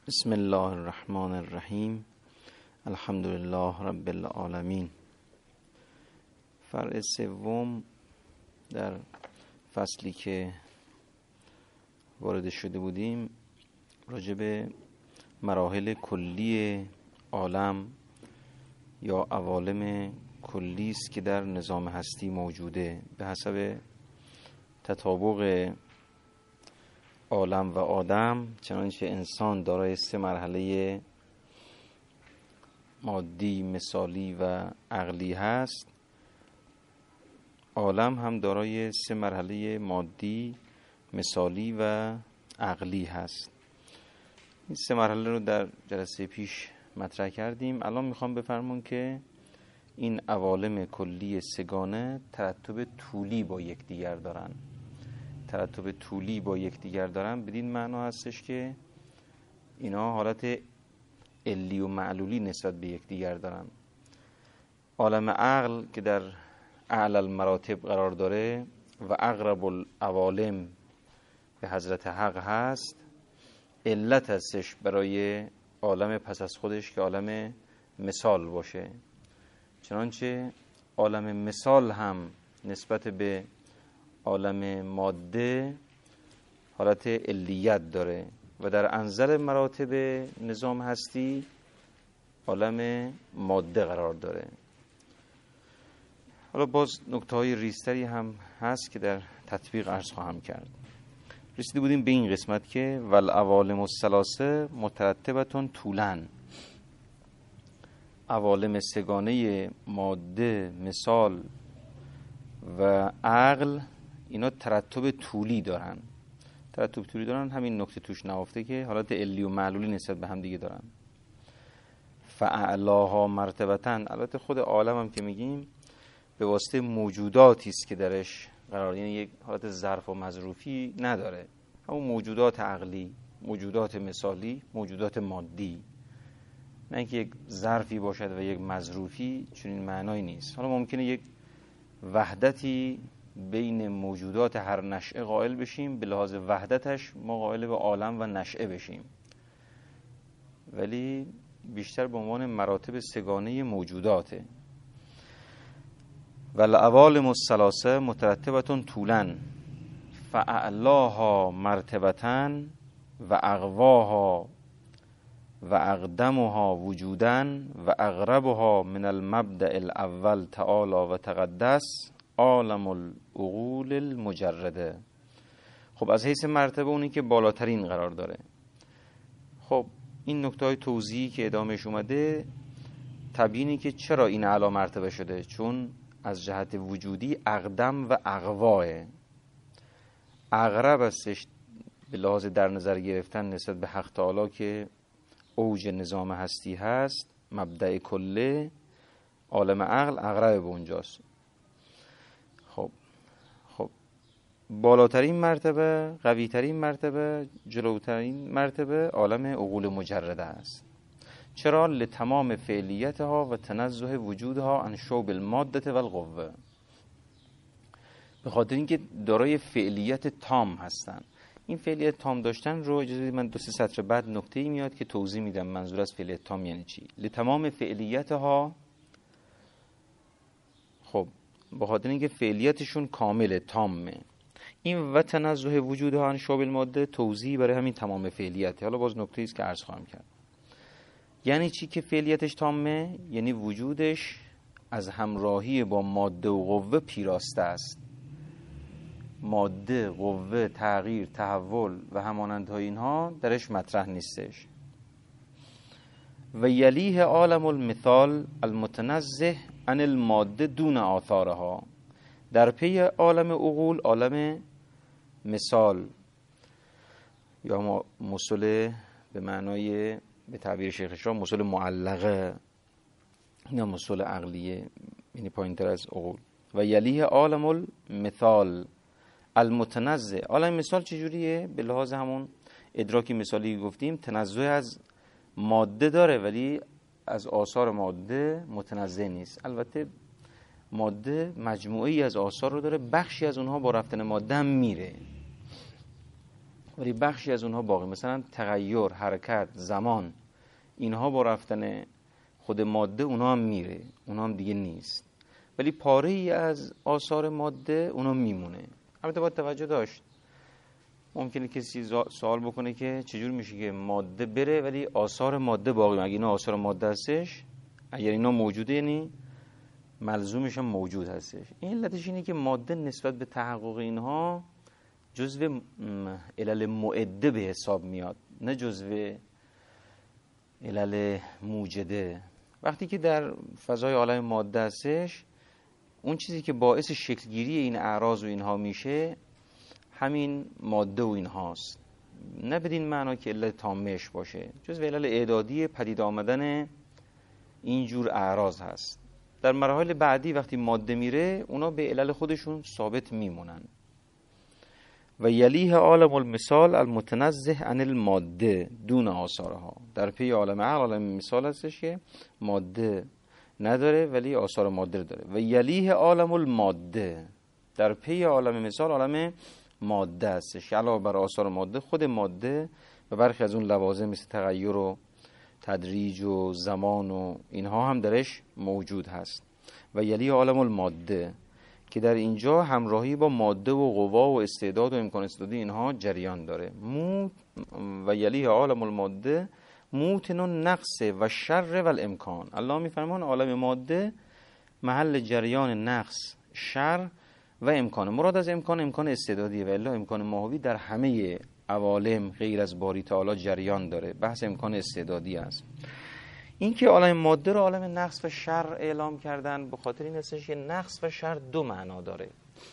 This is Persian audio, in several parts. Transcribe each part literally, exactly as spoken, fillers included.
بسم الله الرحمن الرحیم. الحمد لله رب العالمین. فرع سوم در فصلی که وارد شده بودیم راجع به مراحل کلی عالم یا عوالم کلی است که در نظام هستی موجوده. به حسب تطابق عالم و آدم، چنانچه انسان دارای سه مرحله مادی، مثالی و عقلی هست، عالم هم دارای سه مرحله مادی، مثالی و عقلی هست. این سه مرحله رو در جلسه پیش مطرح کردیم. الان میخوام بفرمون که این عوالم کلی سگانه ترتب طولی با یکدیگر دارن. ترتب طولی با یکدیگر دارن بدین معنا هستش که اینا حالت علی و معلولی نسبت به یکدیگر دارن. عالم عقل که در اعلی المراتب قرار داره و اقرب العوالم به حضرت حق هست، علت هستش برای عالم پس از خودش که عالم مثال باشه. چنانچه عالم مثال هم نسبت به عالم ماده حالت علیت داره و در انزل مراتب نظام هستی عالم ماده قرار داره. حالا باز نکته های ریزتری هم هست که در تطبیق عرض خواهم کرد. رسیده بودیم به این قسمت که والعوالم الثلاثه مترتبتون طولن. عوالم سگانه ماده، مثال و عقل اینا ترتب طولی دارن. ترتب طولی دارن، همین نکته توش نهفته که حالت علی و معلولی نسبت به هم دیگه دارن. فاعلاها مرتبتن. البته خود عالم هم که میگیم به واسطه موجوداتی است که درش قرار، یعنی یک حالت ظرف و مظروفی نداره. همون موجودات عقلی، موجودات مثالی، موجودات مادی، نه اینکه یک ظرفی باشد و یک مظروفی، چنین معنایی نیست. حالا ممکنه یک وحدتی بین موجودات هر نشأه قائل بشیم، به لحاظ وحدتش ما قائل به عالم و نشأه بشیم، ولی بیشتر به عنوان مراتب سگانه موجوداته. والعوالم الثلاثه مترتبتون طولا فاعلاها مرتبتن و اقواها و اقدمها وجودن و اقربها من المبدأ الاول تعالی و تقدس عالم العقول المجرده. خب از حیث مرتبه اونی که بالاترین قرار داره. خب این نکته های توضیحی که ادامهش اومده تبیینی که چرا این اعلی مرتبه شده، چون از جهت وجودی اقدم و اقواه اقرب استش به لحاظ در نظر گرفتن نسبت به حق تعالی که اوج نظام هستی هست، مبدأ کله عالم عقل اقرب به اونجاست. خب خب بالاترین مرتبه، قویترین مرتبه، جلوترین مرتبه عالم عقول مجرده است. چرا؟ لتمام فعلیتها و تنزه وجودها عن شوب الماده و القوه. به خاطر اینکه دارای فعلیت تام هستند. این فعلیت تام داشتن رو اجازه بدید من دو سه سطر بعد نکته‌ای میاد که توضیح میدم منظور از فعلیت تام یعنی چی. لتمام فعلیتها، خب به خاطر اینکه فعلیتشون کامله، تامه. این و تنزه وجودها عن شوب الماده توضیحی برای همین تمام فعلیت. حالا باز نکته‌ای است که عرض خواهم کرد. یعنی چی که فعلیتش تامه؟ یعنی وجودش از همراهی با ماده و قوه پیراسته است. ماده، قوه، تغییر، تحول و همانندهای اینها درش مطرح نیستش. و یلیه عالم المثال المتنزه عن الماده دون آثارها. در پی عالم عقول عالم مثال یا مثل به معنای به تعبیر شیخ شاه مثل معلقه یا مثل عقلیه، یعنی پایین تر از عقول. و یلیه عالم المثال المتنزه. عالم مثال چجوریه؟ به لحاظ همون ادراکی مثالی گفتیم تنزه از ماده داره ولی از آثار ماده متنزه نیست. البته ماده مجموعه‌ای از آثار رو داره، بخشی از اونها با رفتن ماده هم میره. ولی بخشی از اونها باقی، مثلا تغییر، حرکت، زمان، اینها با رفتن خود ماده اونها هم میره، اونها هم دیگه نیست، ولی پاره ای از آثار ماده اونها میمونه. البته باید توجه داشت، ممکنه کسی سوال بکنه که چجور میشه که ماده بره ولی آثار ماده باقی؟ اگه اینا آثار ماده هستش، اگر اینا موجوده یعنی ملزومش هم موجود هستش. این علتش اینه که ماده نسبت به تحقق اینها جزو علل معده به حساب میاد، نه جزو علل موجده. وقتی که در فضای عالم ماده هستش، اون چیزی که باعث شکلگیری این اعراض و اینها میشه همین ماده و اینهاست، نه بدین معنا که علت تامش باشه، جزو علل اعدادی پدید آمدن اینجور اعراض هست. در مراحل بعدی وقتی ماده میره، اونا به علل خودشون ثابت میمونن. و یلیه عالم المثال المتنزه عن الماده دون آثارها. در پی عالم عقل عالم مثال هستش که ماده نداره ولی آثار ماده داره. و یلیه عالم الماده، در پی عالم مثال عالم ماده هستش، علاوه بر آثار ماده خود ماده و برخی از اون لوازم مثل تغییر و تدریج و زمان و اینها هم درش موجود هست. و یلی عالم الماده که در اینجا همراهی با ماده و قوا و استعداد و امکان استعدادی اینها جریان داره. مو و یلی عالم الماده موتن نقص و شر و الامکان. الله میفرمان عالم ماده محل جریان نقص، شر و امکان. مراد از امکان امکان استعدادیه، و الا امکان ماهوی در همه عوالم غیر از باری تعالی جریان داره. بحث امکان استعدادی است. این که عالم ماده رو عالم نقص و شر اعلام کردن به خاطر این هستش که نقص و شر دو معنا داره.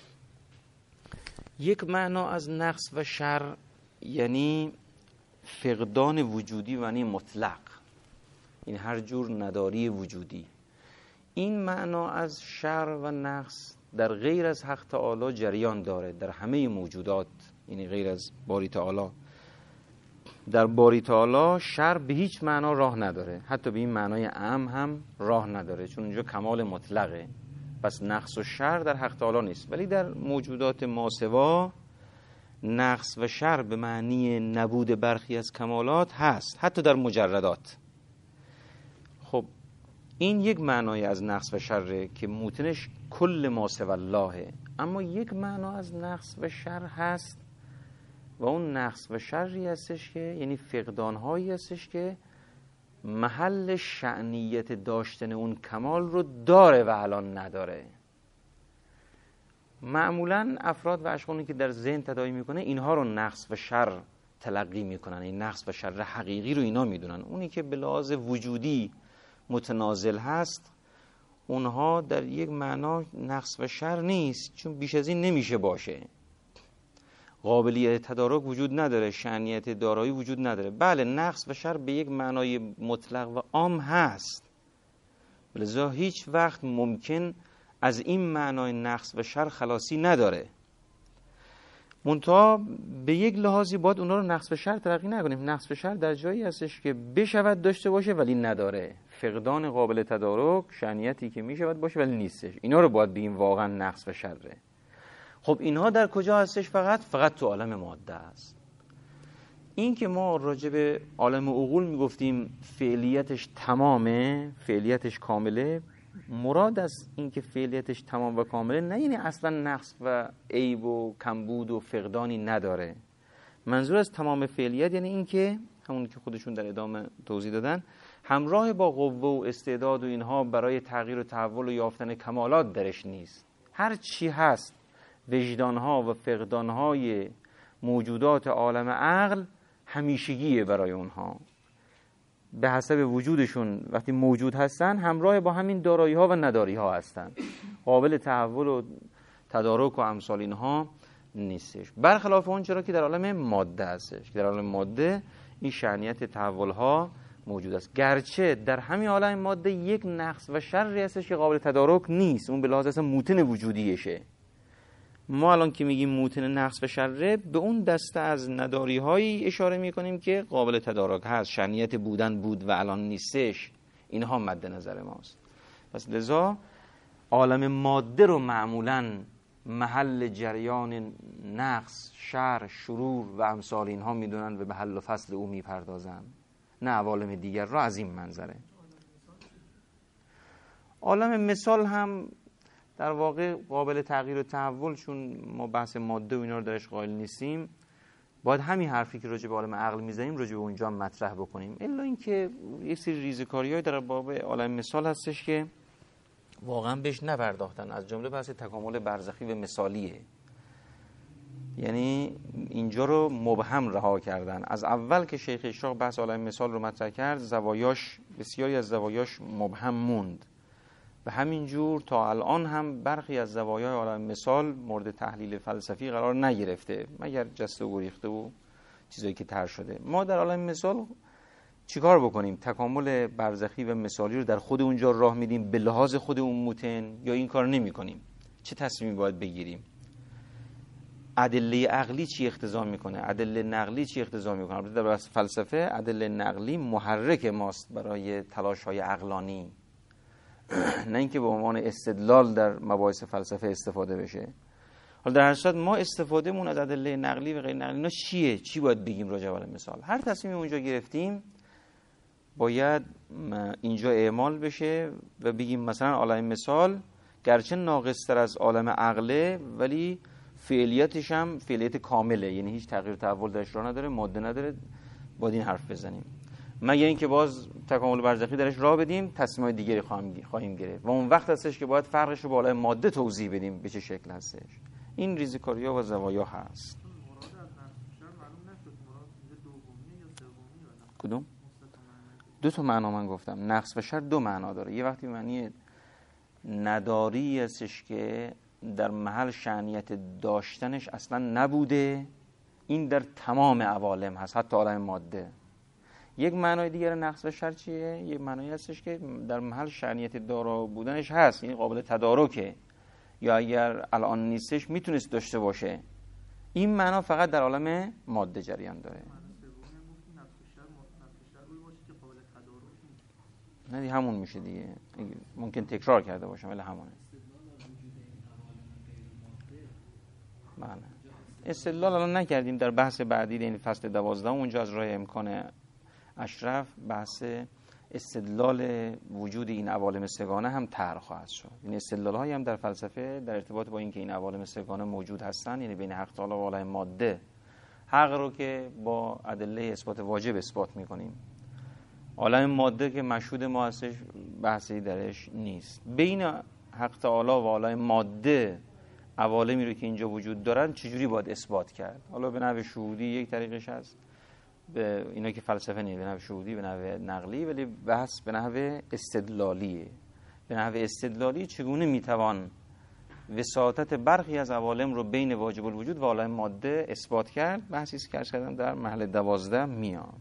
یک معنا از نقص و شر یعنی فقدان وجودی و یعنی مطلق، این هر جور نداری وجودی. این معنا از شر و نقص در غیر از حق تعالی جریان داره در همه موجودات، یعنی غیر از باری تعالی. در باری تعالی شر به هیچ معنا راه نداره، حتی به این معنای اعم هم راه نداره، چون اونجا کمال مطلقه. پس نقص و شر در حق تعالی نیست. ولی در موجودات ماسوا نقص و شر به معنی نبود برخی از کمالات هست، حتی در مجردات. خب این یک معنای از نقص و شره که موتنش کل ما سوی اللهه. اما یک معنا از نقص و شر هست و اون نقص و شری هستش که یعنی فقدانهایی هستش که محل شأنیت داشتن اون کمال رو داره و الان نداره. معمولا افراد و اشخاصی که در ذهن تداعی میکنه اینها رو نقص و شر تلقی میکنن، این نقص و شر حقیقی رو اینا میدونن. اونی که به لحاظ وجودی متنازل هست اونها در یک معنا نقص و شر نیست، چون بیش از این نمیشه باشه. قابلیت تدارک وجود نداره، شأنیت دارایی وجود نداره. بله نقص و شر به یک معنای مطلق و عام هست، لذا هیچ وقت ممکن از این معنای نقص و شر خلاصی نداره. منتها به یک لحاظی باید اونا رو نقص و شر تلقی نکنیم. نقص و شر در جایی هستش که بشود داشته باشه ولی نداره، فقدان قابل تدارک، شأنیتی که میشود باشه ولی نیستش. اینا رو باید بگیم واقعا نقص و شره. خب اینها در کجا هستش؟ فقط فقط تو عالم ماده است. این که ما راجع به عالم عقول میگفتیم فعلیتش تمامه، فعلیتش کامله، مراد از این که فعلیتش تمام و کامله نه یعنی اصلا نقص و عیب و کمبود و فقدانی نداره. منظور از تمام فعلیت یعنی این که همون که خودشون در ادامه توضیح دادن، همراه با قوه و استعداد و اینها برای تغییر و تحول و یافتن کمالات درش نیست. هر چی هست وجدانها و فقدانهای موجودات عالم عقل همیشگیه برای اونها، به حسب وجودشون وقتی موجود هستن همراه با همین دارایی ها و نداری ها هستن، قابل تحول و تدارک و امثال اینها نیستش. برخلاف اون چرا که در عالم ماده هستش، در عالم ماده این شأنیت تحول ها موجود است. گرچه در همین عالم ماده یک نقص و شری هستش که قابل تدارک نیست، اون به لحاظ اصلا موتن وجودیشه. ما الان که میگیم موتن نقص و شره به اون دسته از نداری هایی اشاره میکنیم که قابل تدارک هست، شأنیت بودن بود و الان نیستش، اینها مد نظر ماست. پس لذا عالم ماده رو معمولاً محل جریان نقص، شر، شرور و امثال اینها میدونن و به حل و فصل او میپردازن، نه عوالم دیگر را از این منظره. عالم مثال هم در واقع قابل تغییر و تحول، چون ما بحث ماده و اینا رو درش قائل نیستیم، باید همین حرفی که راجع به عالم عقل میزنیم راجع به اونجا هم مطرح بکنیم. الا اینکه یک سری ریزکاری‌های در باب عالم مثال هستش که واقعا بهش نپرداختن، از جمله بحث تکامل برزخی و مثالیه. یعنی اینجا رو مبهم رها کردن. از اول که شیخ اشراق بحث عالم مثال رو مطرح کرد، زوایاش، بسیاری از زوایاش مبهم موند و همینجور تا الان هم برخی از زوایای عالم مثال مورد تحلیل فلسفی قرار نگرفته، مگر جسته و گریخته و چیزایی که طرح شده. ما در عالم مثال چیکار بکنیم؟ تکامل برزخی و مثالی رو در خود اونجا راه میدیم به لحاظ خود اون متن، یا این کار نمی کنیم؟ چه تصمیمی باید بگیریم؟ ادله عقلی چی اقتضا میکنه؟ ادله نقلی چی اقتضا میکنه؟ البته در بحث فلسفه ادله نقلی محرک ماست برای تلاش‌های عقلانی، نه اینکه به عنوان استدلال در مباحث فلسفه استفاده بشه. حالا در هر صورت ما استفادهمون از ادله نقلی و غیر نقلی اینا چیه؟ چی باید بگیم راجع به مثال؟ هر تصمیمی اونجا گرفتیم باید اینجا اعمال بشه و بگیم مثلا عالم مثال گرچه ناقص‌تر از عالم عقله ولی فعلیتش هم فعلیت کامله، یعنی هیچ تغییر تحول درش راه نداره، ماده نداره، باید این حرف بزنیم. مگر اینکه باز تکامل برزخی درش راه بدیم، تصمیمات دیگری خواهیم خواهیم گرفت و اون وقت هستش که باید فرقش رو با عالم ماده توضیح بدیم به چه شکل هستش. این ریزکاری‌ها و زوایا هست. کدوم؟ دو تا معنا من گفتم. نقص و شر دو معنا داره. یه وقتی معنی نداری هستش که در محل شأنیت داشتنش اصلا نبوده، این در تمام عوالم هست، حتی عالم ماده. یک معنای دیگر نقص و شر چیه؟ یک معنایی هستش که در محل شأنیت دارا بودنش هست، یعنی قابل تدارکه، یا اگر الان نیستش میتونست داشته باشه. این معنا فقط در عالم ماده جریان داره. نه دیگه همون میشه دیگه، ممکن تکرار کرده باشم ولی همونه. بله. استدلال الان نکردیم، در بحث بعدی این فصل دوازده اونجا از راه امکان اشرف بحث استدلال وجود این عوالم سگانه هم طرح خواهد شد. این استدلال هایی هم در فلسفه در ارتباط با اینکه این عوالم سگانه موجود هستن، یعنی بین حق تعالی و عالم ماده، حق رو که با ادله اثبات واجب اثبات میکنیم، عالم ماده که مشهود ما هستش بحثی درش نیست. بین حق تعالی و عالم ماده عوالمی رو که اینجا وجود دارن چجوری باید اثبات کرد؟ حالا به نحو شهودی یک طریقش هست، به اینا که فلسفه نیست، به نحو شهودی، به نحو نقلی، ولی بحث به نحو استدلالیه. به نحو استدلالی چگونه میتوان وساطت برخی از عوالم رو بین واجب الوجود و عالم ماده اثبات کرد؟ بحثی است که عرض کردم در محل دوازده میاد.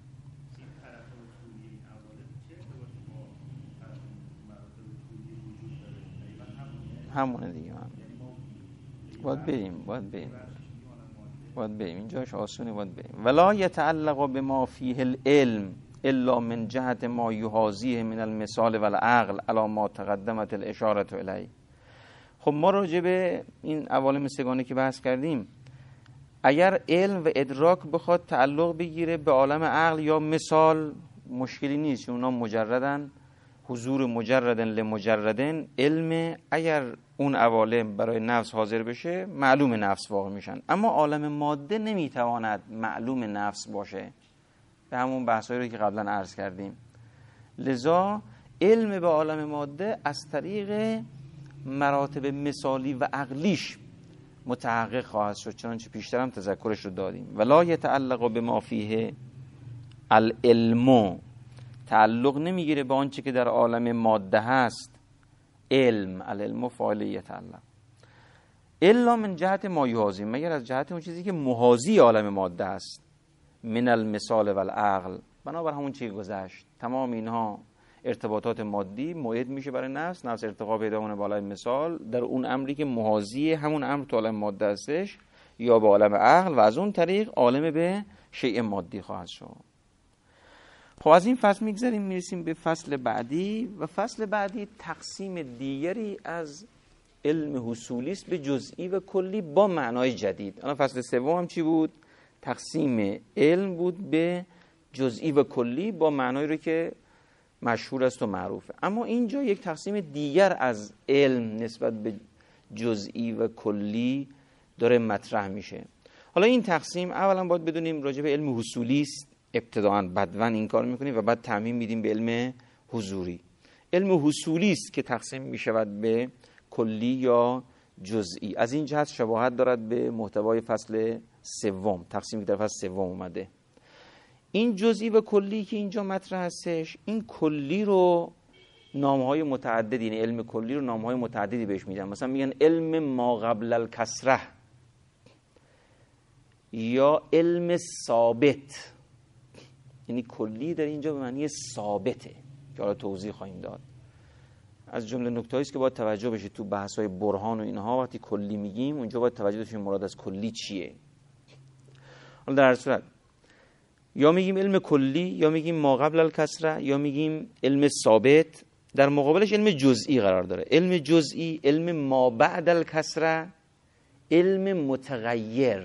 همونه دیگه، هم باید بریم باید بریم باید بریم اینجاش آسونه، باید بریم. ولا یتعلق بما فیه العلم الا من جهت ما یحاذیه من المثال والعقل علی ما تقدمت الاشاره الیه. خب ما راجع به این عوالم سگانه که بحث کردیم، اگر علم و ادراک بخواد تعلق بگیره به عالم عقل یا مثال مشکلی نیست، چون اونا مجردن، حضور مجردن لمجردن علم. اگر اون عوالم برای نفس حاضر بشه معلوم نفس واقع میشن، اما عالم ماده نمیتواند معلوم نفس باشه، به همون بحثایی رو که قبلا عرض کردیم. لذا علم به عالم ماده از طریق مراتب مثالی و عقلیش متحقق خواهد شد، چنانچه پیشتر هم تذکرش رو دادیم. ولا یتعلق بما فیه العلم، تعلق نمیگیره به آنچه که در عالم ماده هست. علم، العلم فاعل یتعلق، الا من جهت ما یحاذی، مگر از جهت اون چیزی که محاذی عالم ماده است، من المثال والعقل، بنابر همون چیزی گذشت. تمام اینها ارتباطات مادی موعد میشه برای نفس، نفس ارتقا پیدا کنه با عالم مثال در اون امری که محاذی همون امر تو عالم ماده استش یا به عالم عقل، و از اون طریق عالم به شیء مادی خواهد شد. خب از این فصل میگذاریم میرسیم به فصل بعدی، و فصل بعدی تقسیم دیگری از علم حصولی است به جزئی و کلی با معنای جدید. الان فصل سوم هم چی بود؟ تقسیم علم بود به جزئی و کلی با معنایی رو که مشهور است و معروفه. اما اینجا یک تقسیم دیگر از علم نسبت به جزئی و کلی داره مطرح میشه. حالا این تقسیم اولا باید بدونیم راجع به علم حصولی است، ابتداءً بدواً این کار میکنیم و بعد تعمیم میدیم به علم حضوری. علم حصولی است که تقسیم میشود به کلی یا جزئی. از این جهت شباهت دارد به محتوای فصل سوم، تقسیمی که در فصل سوم اومده. این جزئی و کلی که اینجا مطرح هستش، این کلی رو نامهای متعددی، یعنی علم کلی رو نامهای متعددی بهش میدن. مثلا میگن علم ما قبل الکسره یا علم ثابت، یعنی کلی در اینجا به معنی ثابته که حالا توضیح خواهیم داد. از جمله نکته‌ای است که باید توجه بشه تو بحث‌های برهان و اینها، وقتی کلی میگیم اونجا باید توجه داشته مراد از کلی چیه. حالا در هر صورت یا میگیم علم کلی یا میگیم ما قبل الکسره یا میگیم علم ثابت، در مقابلش علم جزئی قرار داره. علم جزئی، علم ما بعد الکسره، علم متغیر.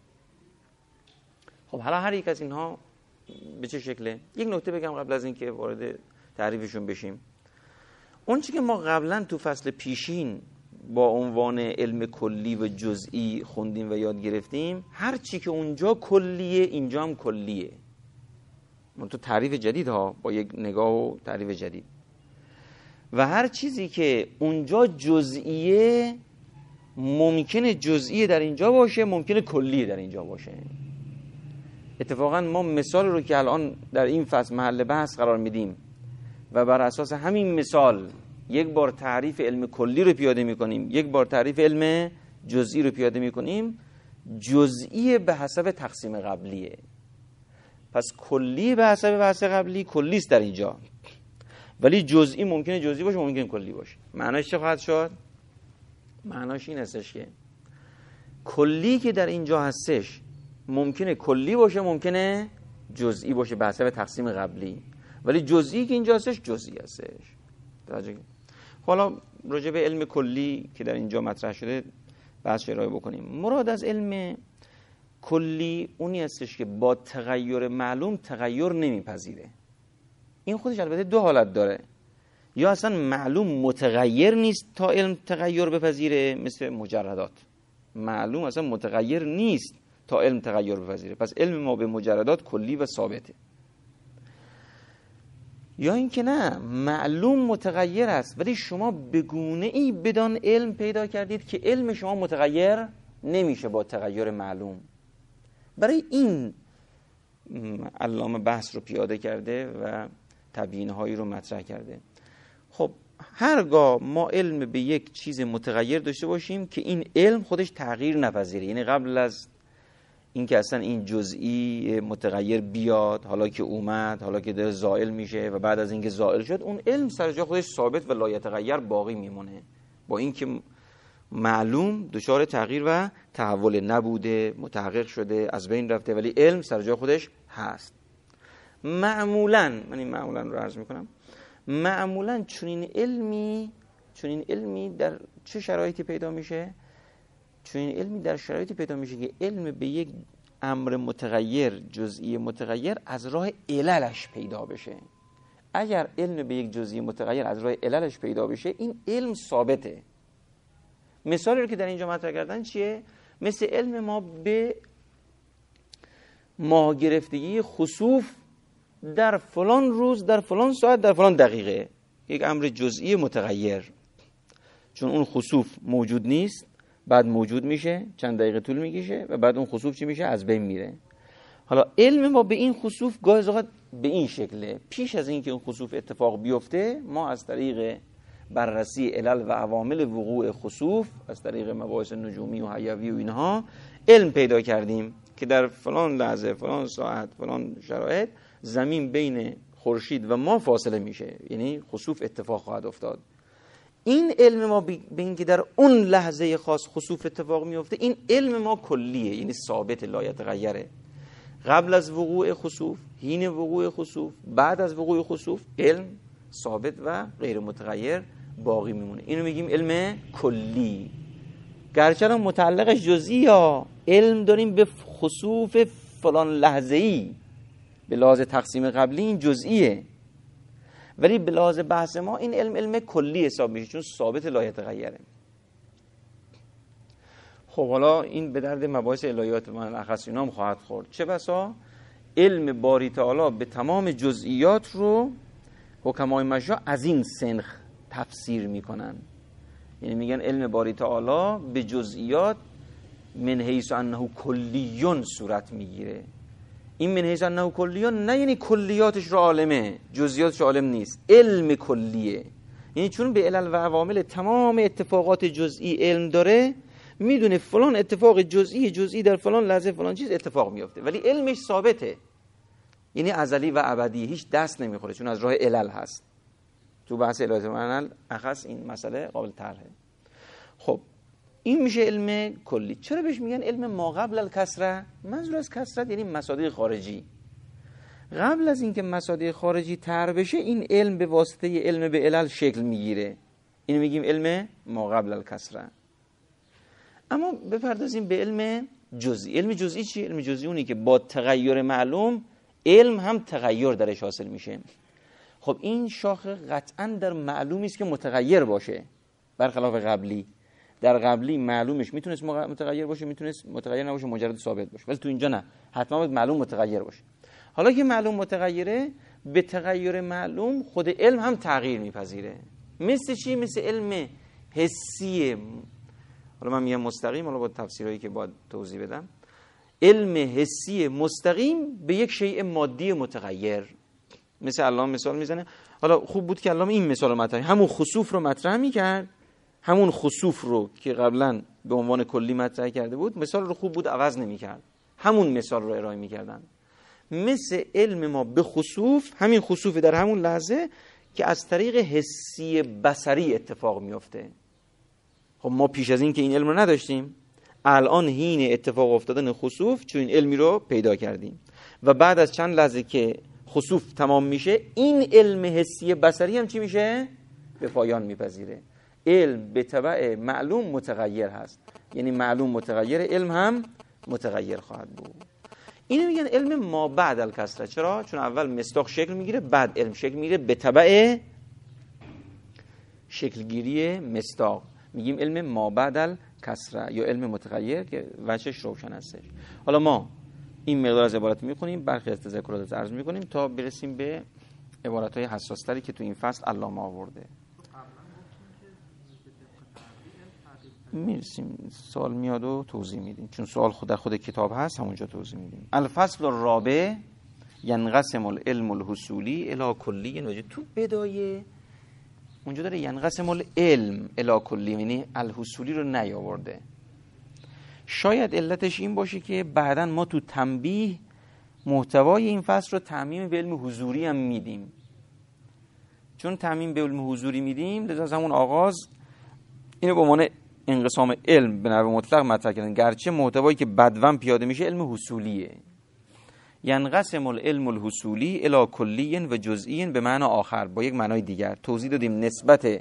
خب حالا هر یک از اینها به چه شکله؟ یک نکته بگم قبل از اینکه وارد تعریفشون بشیم. اون چیزی که ما قبلا تو فصل پیشین با عنوان علم کلی و جزئی خوندیم و یاد گرفتیم، هر چی که اونجا کلیه اینجا هم کلیه. من تو تعریف جدید ها، با یک نگاه و تعریف جدید. و هر چیزی که اونجا جزئیه ممکنه جزئی در اینجا باشه، ممکنه کلی در اینجا باشه. اتفاقا ما مثال رو که الان در این فصل محل بحث قرار میدیم و بر اساس همین مثال یک بار تعریف علم کلی رو پیاده میکنیم، یک بار تعریف علم جزئی رو پیاده میکنیم. جزئی به حسب تقسیم قبلیه، پس کلی به حسب بحث قبلی کلی است در اینجا، ولی جزئی ممکنه جزئی باشه، ممکنه کلی باشه. معناش چه خواهد شد؟ معناش این هستش که کلی که در اینجا هستش ممکنه کلی باشه، ممکنه جزئی باشه به حسب تقسیم قبلی، ولی جزئی که اینجا هستش جزئی هستش. توجه. حالا راجع به علم کلی که در اینجا مطرح شده بحث ارائه بکنیم. مراد از علم کلی اونی هستش که با تغییر معلوم تغییر نمیپذیره. این خودش البته دو حالت داره، یا اصلا معلوم متغیر نیست تا علم تغییر بپذیره، مثل مجردات. معلوم اصلا متغیر نیست تا علم تغییر بپذیره، پس علم ما به مجردات کلی و ثابته. یا اینکه نه، معلوم متغیر است ولی شما به گونه ای بدان علم پیدا کردید که علم شما متغیر نمیشه با تغییر معلوم. برای این علامه بحث رو پیاده کرده و تبیین‌هایی رو مطرح کرده. خب هرگاه ما علم به یک چیز متغیر داشته باشیم که این علم خودش تغییر نپذیره، یعنی قبل از اینکه اصلا این جزئی متغیر بیاد، حالا که اومد، حالا که داره زائل میشه و بعد از اینکه زائل شد، اون علم سر جای خودش ثابت و لایتغیر باقی میمونه، با اینکه معلوم دچار تغییر و تحول نبوده، متحقق شده، از بین رفته، ولی علم سر جای خودش هست. معمولاً من این معمولاً رو عرض میکنم، معمولاً چنین علمی چنین علمی در چه شرایطی پیدا میشه؟ چنین علمی در شرایطی پیدا میشه که علم به یک امر متغیر، جزئی متغیر، از راه عللش پیدا بشه. اگر علم به یک جزئی متغیر از راه عللش پیدا بشه، این علم ثابته. مثالی رو که در اینجا مطرح کردن چیه؟ مثل علم ما به ماه گرفتگی خسوف در فلان روز، در فلان ساعت، در فلان دقیقه، یک امر جزئی متغیر، چون اون خسوف موجود نیست، بعد موجود میشه، چند دقیقه طول میکشه و بعد اون خسوف چی میشه؟ از بین میره. حالا علم ما به این خسوف گاهی اوقات به این شکله، پیش از اینکه اون خسوف اتفاق بیفته ما از طریق بررسی علل و عوامل وقوع خسوف، از طریق مباحث نجومی و حیوی و اینها، علم پیدا کردیم که در فلان لحظه، فلان ساعت، فلان شرایط زمین بین خورشید و ما فاصله میشه، یعنی خسوف اتفاق خواهد افتاد. این علم ما به اینکه در اون لحظه خاص خسوف اتفاق میفته، این علم ما کلیه، یعنی ثابت لایتغیره. قبل از وقوع خسوف، حین وقوع خسوف، بعد از وقوع خسوف، علم ثابت و غیر متغیر باقی میمونه. اینو میگیم علم کلی. گرچه الان متعلقش جزئی یا علم داریم به خسوف فلان لحظه‌ای، به لحاظ تقسیم قبلی این جزئیه، ولی به لحاظ بحث ما این علم علم کلی حساب میشه چون ثابت لا یتغیره. خب حالا این به درد مباحث الهیات من الاخص اینا هم خواهد خورد. چه بسا علم باری تعالی به تمام جزئیات رو حکمای مشا از این سنخ تفسیر میکنن. یعنی میگن علم باری تعالی به جزئیات من حیث انه کلیون صورت میگیره. این من حیث انه کلیون نه یعنی کلیاتش رو عالمه، جزئیاتش عالم نیست، علم کلیه. یعنی چون به علل و عوامل تمام اتفاقات جزئی علم داره، میدونه فلان اتفاق جزئی جزئی در فلان لحظه فلان چیز اتفاق میفته، ولی علمش ثابته، یعنی ازلی و ابدی، هیچ دست نمیخوره چون از راه علل هست. تو بحث الهیات معنی اخص این مسئله قابل طرحه. خب این میشه علم کلی. چرا بهش میگن علم ما قبل الکسره؟ منظور از کسرت یعنی مصادیق خارجی. قبل از اینکه مصادیق خارجی طرح بشه این علم به واسطه علم به علل شکل میگیره. اینو میگیم علم ما قبل الکسره. اما بپردازیم به علم جزئی. علم جزئی چی؟ علم جزئی اونی که با تغییر معلوم علم هم تغییر درش حاصل میشه. خب این شاخه قطعا در معلومی است که متغیر باشه، برخلاف قبلی. در قبلی معلومش میتونست متغیر باشه، میتونست متغیر نباشه، مجرد ثابت باشه، ولی تو اینجا نه، حتما باید معلوم متغیر باشه. حالا که معلوم متغیره، به تغییر معلوم خود علم هم تغییر میپذیره. مثل چی؟ مثل علم حسی. حالا من میگم مستقیم، حالا با تفسیرهایی که باید توضیح بدم. علم حسی مستقیم به یک شیء مادی متغیر. مثل علامه مثال میزنه. حالا خوب بود که علامه این مثال رو مطرح، همون خسوف رو مطرح میکرد، همون خسوف رو که قبلا به عنوان کلی مطرح کرده بود، مثال رو خوب بود عوض نمیکرد، همون مثال رو ارائه میکردن. مثل علم ما به خسوف، همین خسوف در همون لحظه که از طریق حسی بصری اتفاق میفته. خب ما پیش از این که این علم رو نداشتیم، الان حین اتفاق افتادن خسوف چون این علمی رو پیدا کردیم و بعد از چند لحظه که خسوف تمام میشه این علم حسی بصری هم چی میشه؟ به پایان میپذیره. علم به تبع معلوم متغیر هست، یعنی معلوم متغیر، علم هم متغیر خواهد بود. اینو میگن علم ما بعد الکسره. چرا؟ چون اول مصداق شکل میگیره، بعد علم شکل میگیره به تبع شکلگیری مصداق. میگیم علم ما بعد الکسره یا علم متغیر که وجهش روشن هستش. حالا ما این مقدار از عبارت میخونیم، برخی از تذکرات عرض میکنیم تا برسیم به عبارت‌های حساس‌تری که تو این فصل علامه آورده. میرسیم سوال میاد و توضیح میدیم، چون سوال خود در خود کتاب هست، همونجا توضیح میدیم. الفصل الرابع ینقسم العلم الحصولی الی کلی. نوجه تو بدایه اونجا داره ینقسم العلم الی کلی، یعنی الحصولی رو نیاورده. شاید علتش این باشه که بعداً ما تو تنبیه محتوای این فصل رو تعمیم به علم حضوری هم میدیم. چون تعمیم به علم حضوری میدیم، لذا از همون آغاز اینو به عنوان انقسام علم به نحو مطلق مطرح کردن، گرچه محتوایی که بدون پیاده میشه علم حصولیه. ینقسم العلم الحصولی الی کلی و جزئی به معنی آخر، با یک معنای دیگر توضیح دادیم. نسبت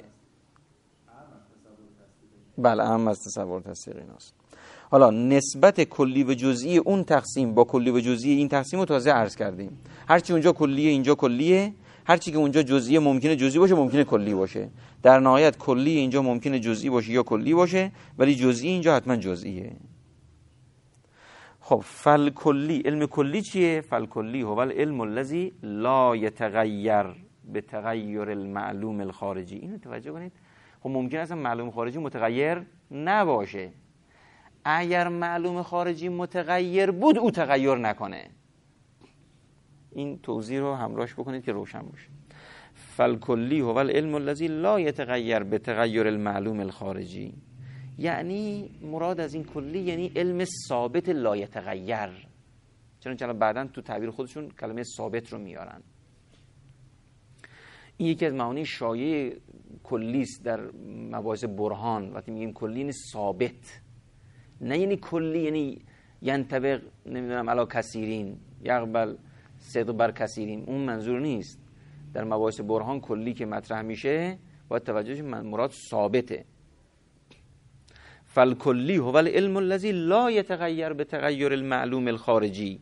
بله اهم از تصور تصدیق ایناست. حالا نسبت کلی و جزئی اون تقسیم با کلی و جزئی این تقسیم رو تازه عرض کردیم. هرچی اونجا کلیه اینجا کلیه، هرچی که اونجا جزئی ممکنه جزئی باشه ممکنه کلی باشه. در نهایت کلی اینجا ممکنه جزئی باشه یا کلی باشه، ولی جزئی اینجا حتما جزئیه. خب فل کلی، علم کلی چیه؟ فل کلی هو العلم الذی لا یتغیر به تغیر المعلوم الخارجی. اینو توجه کنید. خب ممکن است معلوم خارجی متغیر نباشه. اگر معلوم خارجی متغیر بود او تغییر نکنه. این توضیح رو همراهش بکنید که روشن باشه. فالکلی هو العلم الذی لا یتغیر به تغیر المعلوم الخارجی. یعنی مراد از این کلی یعنی علم ثابت لا یتغیر. چون چرا بعداً تو تعبیر خودشون کلمه ثابت رو میارن. این یکی از معانی شایع کلی است در مباحث برهان. وقتی میگیم کلی یعنی ثابت، نه یعنی کلی یعنی ینطبق نمیدونم علی کثیرین یقبل صدق بر کثیرین، اون منظور نیست. در مباحث برهان کلی که مطرح میشه باید توجه من مراد ثابته. فالکلی هو العلم الذی لا یتغیر بتغیر المعلوم الخارجی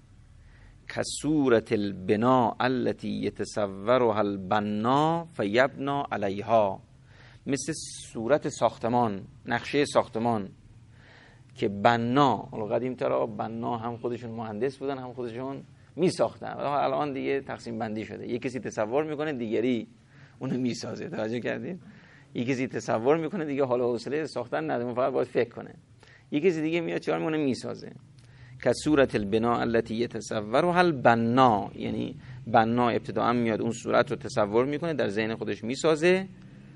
کصورة البناء التي یتصورها البنا فیبنی علیها، مثل صورت ساختمان، نقشه ساختمان که بنا، قدیم ترا بنا هم خودشون مهندس بودن هم خودشون می ساختن، الان دیگه تقسیم بندی شده، یک کسی تصور میکنه دیگری اونو میسازه. توجه کردید؟ یک کسی تصور میکنه دیگه حالا حوصله ساختن نداره، فقط باید فکر کنه. یک کسی دیگه میاد چیکار میکنه؟ میسازه. کصورت البناء التي یتصورها البنا، یعنی بنا ابتداء میاد اون صورت رو تصور میکنه، در ذهن خودش میسازه.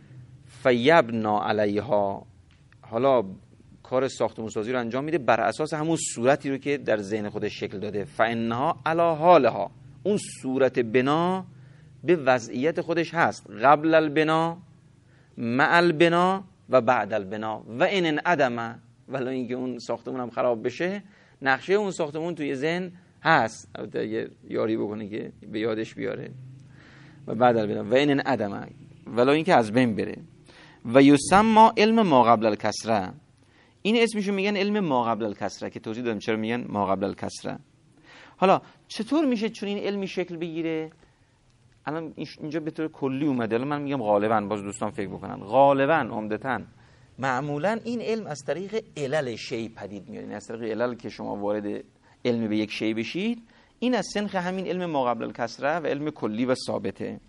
فیبنا علیها، حالا کار ساختمون سازی رو انجام میده بر اساس همون صورتی رو که در ذهن خودش شکل داده. فانها علی حالها، اون صورت بنا به وضعیت خودش هست، قبل البنا، مع البنا و بعد البنا و ان انعدم، ولی اینکه اون ساختمون هم خراب بشه نقشه اون ساختمون توی ذهن هست، البته اگه یاری بکنه که به یادش بیاره. و بعد البنا و ان انعدم، ولی اینکه از بین بره. و یسمى علم ما قبل الکسره، این اسمشو میگن علم ما قبل الکسره که توضیح دادم چرا میگن ما قبل الکسره. حالا چطور میشه چون این علمی شکل بگیره؟ الان اینجا به طور کلی اومده، الان من میگم غالبا، باز دوستان فکر بکنن، غالبا عمدتاً معمولا این علم از طریق علل شی پدید میاد. این از طریق علل که شما وارد علم به یک شی بشید، این از سنخ همین علم ما قبل الکسره و علم کلی و ثابته.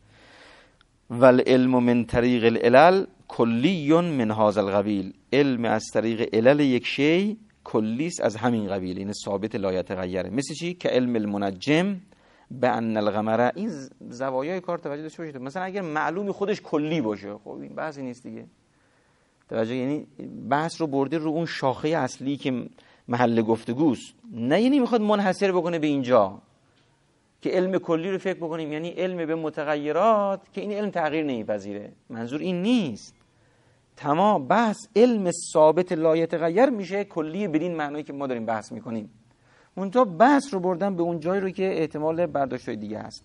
والعلم من طریق العلل کلی من هذا القبیل، علم از طریق علل یک شی کلیست از همین قبیل، این ثابت لا یتغیره. مثل چی؟ که علم المنجم به ان القمر، این زوایای کار توجه داشته باشید. مثلا اگر معلومی خودش کلی باشه، خب این بحثی نیست دیگه. توجه، یعنی بحث رو برده رو اون شاخه اصلی که محل گفتگوست، نه یعنی میخواد منحصر بکنه به اینجا که علم کلی رو فکر بکنیم یعنی علم به متغیرات که این علم تغییر نمیپذیره. منظور این نیست. تمام بحث علم ثابت لا یتغیر میشه کلی بدین معنایی که ما داریم بحث میکنیم. اونجا بحث رو بردن به اون جایی رو که احتمال برداشت‌های دیگه هست.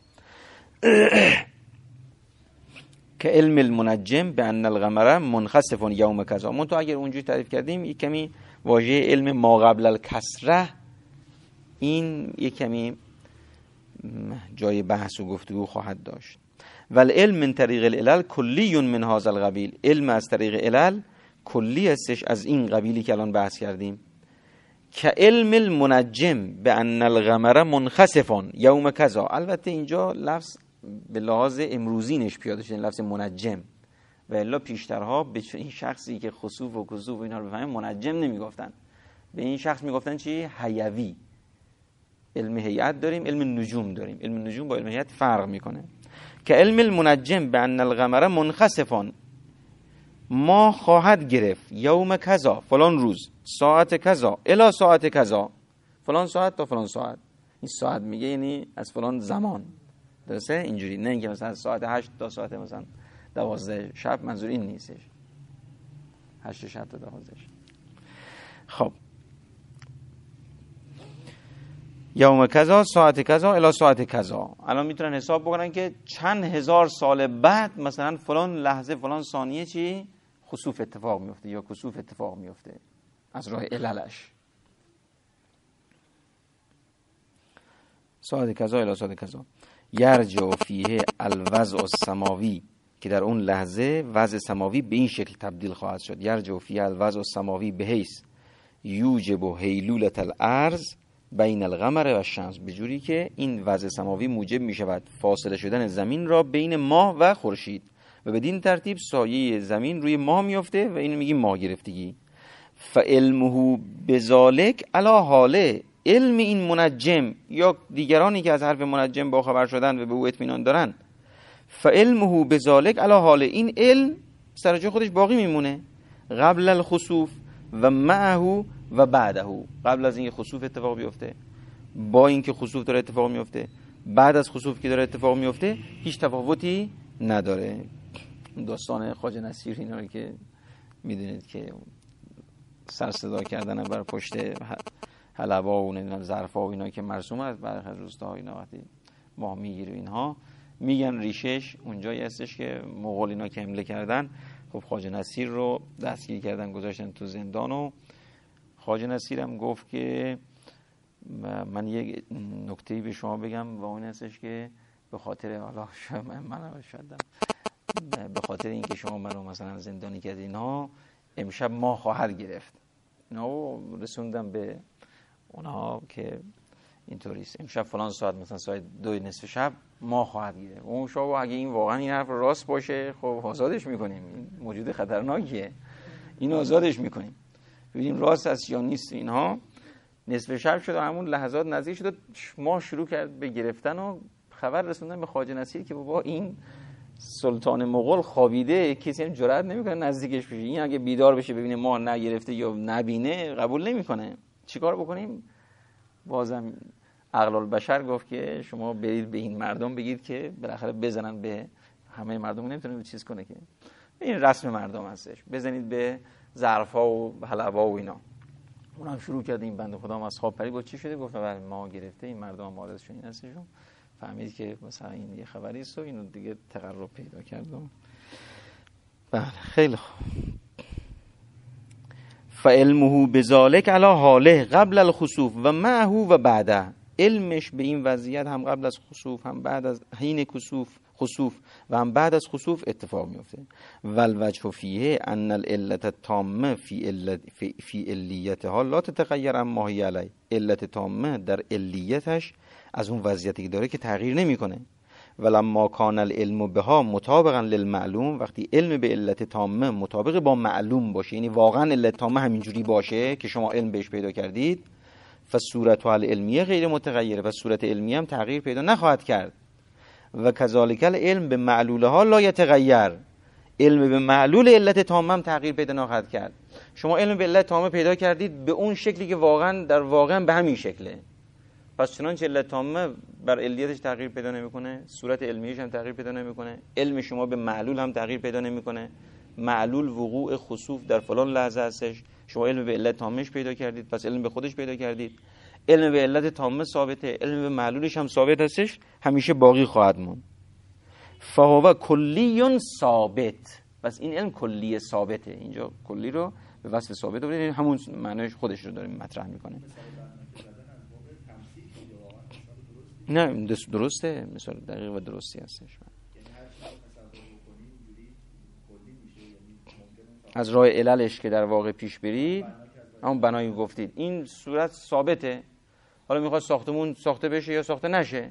که علم المنجم به ان القمر منخسف یوم کذا. من تو اگر اونجوری تعریف کردیم یک کمی واژه علم ما قبل الکسره این یک کمی جای بحث و گفتگو خواهد داشت. والعلم من طریق العلل کلی من هذا القبیل، علم از طریق علل کلی هستش از این قبیلی که الان بحث کردیم. که علم المنجم به ان القمر منخسف یوم کذا. البته اینجا لفظ به لحاظ امروزینش پیاده شده، لفظ منجم، و الا پیشترها به این شخصی که خسوف و کسوف و اینا رو بفهمه منجم نمیگفتن، به این شخص میگفتن چی؟ حیوی. علم هیئت داریم، علم نجوم داریم. علم نجوم با علم هیئت فرق میکنه. که علم المنجم به ان القمر منخسفان، ما خواهد گرفت یوم کذا، فلان روز، ساعت کذا الی ساعت کذا، فلان ساعت تا فلان ساعت. این ساعت میگه یعنی از فلان زمان، درسته؟ اینجوری نه اینکه مثلا ساعت هشت تا ساعت مثلا دوازده شب، منظور این نیستش. هشت شب تا دوازده شب. خب یوم کذا ساعت کذا الی ساعت کذا، الان میتونن حساب بکنن که چند هزار سال بعد مثلا فلان لحظه فلان ثانیه چی خسوف اتفاق میفته یا کسوف اتفاق میفته از راه عللش. ساعت کذا الی ساعت کذا یرجع فیه الوضع السماوی، که در اون لحظه وضع سماوی به این شکل تبدیل خواهد شد. یرجع فیه الوضع السماوی به حیث یوجب هیلولة الارض بین القمر و الشمس، به جوری که این وضع سماوی موجب می شود فاصله شدن زمین را بین ماه و خورشید و بدین ترتیب سایه زمین روی ماه میفته و اینو میگیم ماه گرفتگی. فعلمه بذالک علی حاله، علم این منجم یا دیگرانی که از حرف منجم با خبر شدن و به او اطمینان دارن، فعلمه بذالک علی حاله، این علم سر جای خودش باقی میمونه، قبل الخسوف و معه و بعده، قبل از اینکه خسوف اتفاق بیفته، با اینکه خسوف داره اتفاق میفته، بعد از خسوف که داره اتفاق میفته، هیچ تفاوتی نداره. داستان خواجه نصیر اینا رو که میدونید که سر صدا کردن بر پشت حلبا و نمیدونم ظرفا و اینا که مرسوم است برخی روستا اینا وقتی ماه میگیره اینها میگن ریشش اونجایی هستش که مغول اینا که حمله کردن، خب خواجه نصیر رو دستگیر کردن گذاشتن تو زندان و خواجه نصیر هم گفت که من یک نکته‌ای به شما بگم و اون هستش که به خاطر حالا من من شدم به خاطر اینکه شما منو مثلا زندانی کردین اینا امشب ما خواهر گرفت اینا رسوندم به اونها که اینطوریست امشب فلان ساعت مثلا ساعت دو نصف شب ما خواهد گرفت. اون شما اگه این واقعا این حرف راست باشه خب آزادش میکنیم، این موجود خطرناکیه، این آزادش میکنیم ببینیم راست است یا نیست. اینها نصف شب شد و همون لحظات نزدیک شد ما شروع کرد به گرفتن و خبر رسوندن به خواجه نصیر که بابا این سلطان مغول خوابیده، کسی هم جرئت نمیکنه نزدیکش بشه، این اگه بیدار بشه ببینه ما نگرفته یا نبینه قبول نمیکنه. چیکار بکنیم؟ بازم عقل البشر گفت که شما برید به این مردم بگید که بالاخره بزنن به همه مردم، نمیتونه چیز کنه که این رسم مردم هستش، بزنید به ظرفا و حلبا و اینا. اونم شروع کرد این بنده خدا از خواب پرید. گفت چی شده؟ گفت بله ما گرفته، این مردم هم واردشون این هستشون. فهمید که مثلا این یه خبری است و اینو دیگه تقرب پیدا کردم. بله خیلی خوب. فعلمه بذالک علی حاله قبل الخسوف و معه و بعده، علمش به این وضعیت هم قبل از خسوف هم بعد از حین خسوف خسوف و هم بعد از خسوف اتفاق میفته. والوجه فیه ان العلت التامه فی علت فی, فی علیتها لا تتغیر اما هی علی، علت تامه در علیتش از اون وضعیتی که داره که تغییر نمیکنه. ولما کان العلم بها مطابقا للمعلوم، وقتی علم به علت تامه مطابق با معلوم باشه، یعنی واقعا علت تامه همینجوری باشه که شما علم بهش پیدا کردید، فصورت العلمیه غیر متغیره، و صورت علمیه هم تغییر پیدا نخواهد کرد. و کذالک العلم به معلولها لا یتغیر، علم به معلول علت تامه هم تغییر پیدا نخواهد کرد. شما علم به علت تامه پیدا کردید به اون شکلی که واقعا در واقع به همین شکله، پس چنانچه علت تامه بر علیتش تغییر پیدا نمیکنه، صورت علمیش هم تغییر پیدا نمیکنه، علم شما به معلول هم تغییر پیدا نمیکنه. معلول وقوع خسوف در فلان لحظه هستش، شما علم به علت تامهش پیدا کردید، پس علم به خودش پیدا کردید. علم به علت تامه ثابته، علم به معلولش هم ثابت هستش، همیشه باقی خواهد موند. فهو کلی ثابت، پس این علم کلی ثابته. اینجا کلی رو به وصف ثابت بودید، همون معنیش خودش رو داریم مطرح میکنه. نه درسته، مثال دقیق و درستی هستش. از راه عللش که در واقع پیش برید، همون بنایی گفتید این صورت ثابته. حالا میخواد ساختمون ساخته بشه یا ساخته نشه،